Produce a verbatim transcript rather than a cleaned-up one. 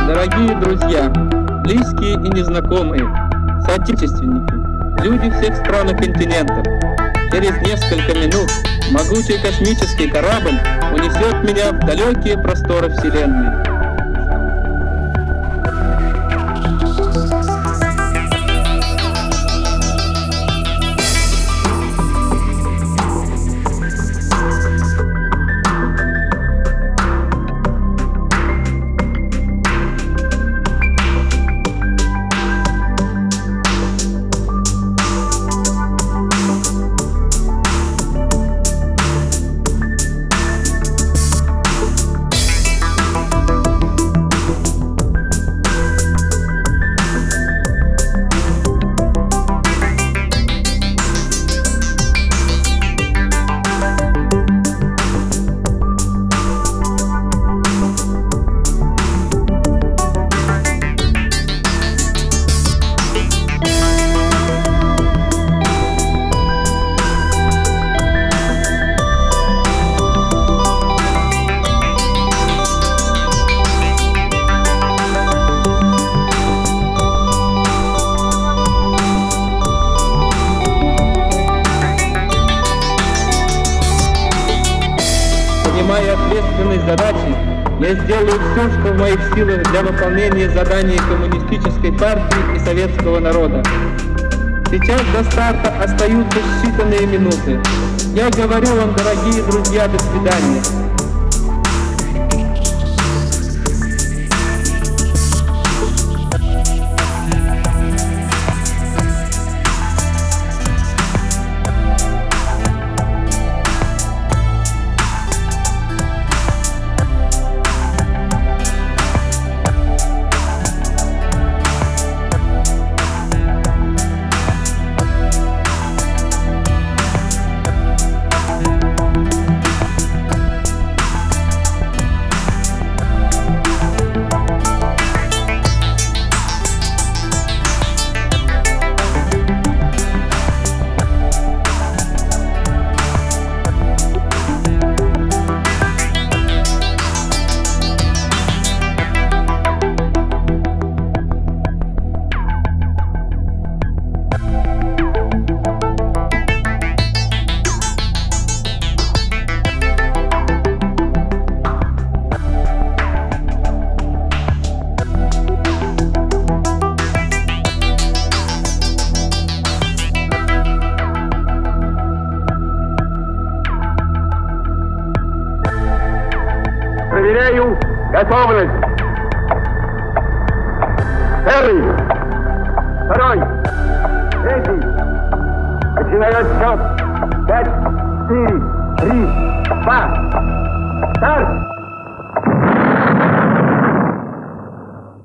Дорогие друзья, близкие и незнакомые, соотечественники, люди всех стран и континентов, через несколько минут могучий космический корабль унесет меня в далекие просторы Вселенной. Понимая ответственность задачи, я сделаю все, что в моих силах для выполнения заданий коммунистической партии и советского народа. Сейчас до старта остаются считанные минуты. Я говорю вам, дорогие друзья, до свидания. Проверяю готовность. Первый, второй, третий. Начинаю отсчет. Пять, четыре, три, два. Старт!